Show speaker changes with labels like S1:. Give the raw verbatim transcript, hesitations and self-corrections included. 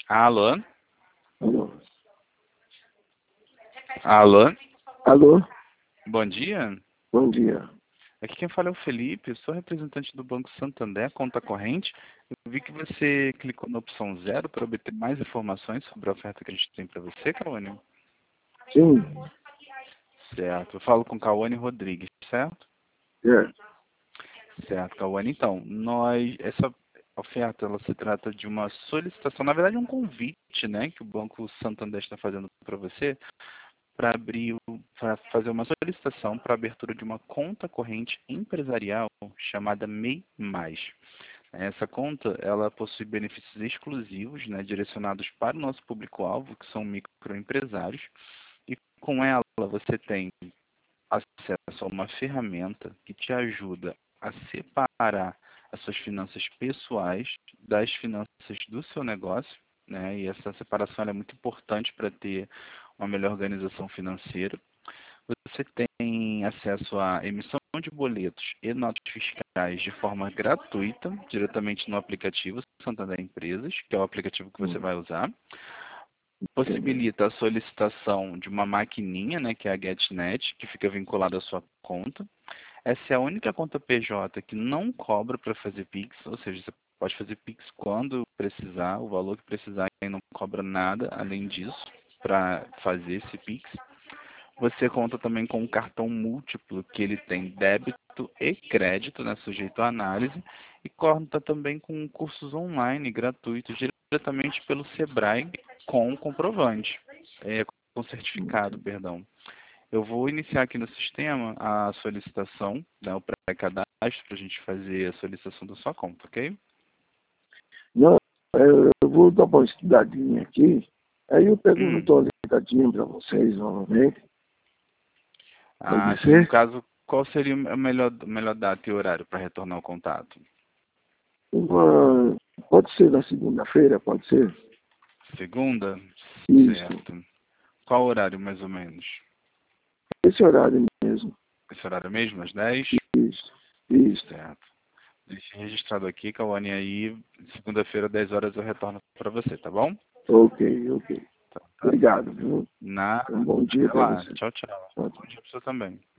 S1: Alô?
S2: Alô?
S1: Alô?
S2: Alô?
S1: Bom dia.
S2: Bom dia.
S1: Aqui quem fala é o Felipe, eu sou representante do Banco Santander, conta corrente. Eu vi que você clicou na opção zero para obter mais informações sobre a oferta que a gente tem para você, Cauane.
S2: Sim.
S1: Certo. Eu falo com Cauane Rodrigues, certo?
S2: É.
S1: Certo, Cauane. Então, nós, essa oferta, ela se trata de uma solicitação, na verdade um convite, né, que o Banco Santander está fazendo para você, para abrir, para fazer uma solicitação para a abertura de uma conta corrente empresarial chamada M E I Mais. Essa conta, ela possui benefícios exclusivos, né, direcionados para o nosso público-alvo, que são microempresários, e com ela você tem acesso a uma ferramenta que te ajuda a separar as suas finanças pessoais das finanças do seu negócio, né? E essa separação ela é muito importante para ter uma melhor organização financeira. Você tem acesso à emissão de boletos e notas fiscais de forma gratuita, diretamente no aplicativo Santander Empresas, que é o aplicativo que você vai usar. Possibilita a solicitação de uma maquininha, né, que é a GetNet, que fica vinculada à sua conta. Essa é a única conta P J que não cobra para fazer Pix, ou seja, você pode fazer Pix quando precisar, o valor que precisar, e não cobra nada além disso para fazer esse Pix. Você conta também com um cartão múltiplo, que ele tem débito e crédito, né, sujeito à análise, e conta também com cursos online gratuitos, diretamente pelo Sebrae, com comprovante, é, com certificado, perdão. Eu vou iniciar aqui no sistema a solicitação, né, o pré-cadastro, para a gente fazer a solicitação da sua conta, ok?
S2: Não, eu, eu vou dar uma estudadinha aqui, aí eu pego
S1: Hum.
S2: um tô ligadinho para vocês novamente.
S1: Ah,
S2: Pode
S1: sim, no
S2: ser?
S1: caso, qual seria a melhor, melhor data e horário para retornar o contato?
S2: Uma... Pode ser na segunda-feira, pode ser?
S1: Segunda?
S2: Isso.
S1: Certo. Qual horário, mais ou menos?
S2: Esse horário mesmo.
S1: Esse horário mesmo, às dez?
S2: Isso. Isso.
S1: Certo. Deixe registrado aqui, Cauane, aí, segunda-feira, dez horas, eu retorno para você, tá bom?
S2: Ok, ok.
S1: Tá, tá
S2: Obrigado,
S1: certo.
S2: viu?
S1: Na...
S2: Um bom dia
S1: Até
S2: para
S1: lá.
S2: você.
S1: Tchau, tchau.
S2: Tchau, tchau.
S1: Bom dia para você também.